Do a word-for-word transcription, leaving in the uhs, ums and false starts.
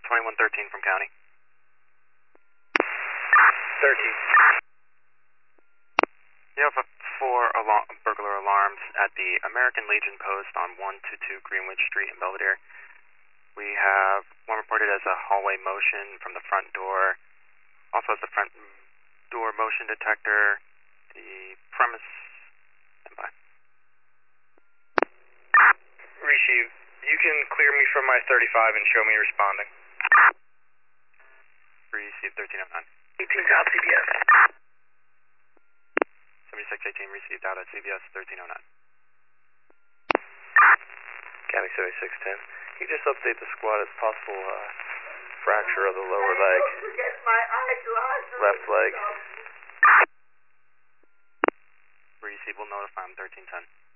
twenty-one thirteen from county. thirteen. You have four alarm, burglar alarms at the American Legion post on one two two Greenwich Street in Belvedere. We have one reported as a hallway motion from the front door. Also as the front door motion detector. The premise. Stand by. Receive. You can clear me from my thirty-five and show me responding. Receive thirteen oh nine. eighteen out C B S. seventy-six eighteen received out at C B S thirteen oh nine. County seventy-six ten. Can you just update the squad as possible uh, fracture of the lower leg? Left leg. Receive will notify him thirteen ten.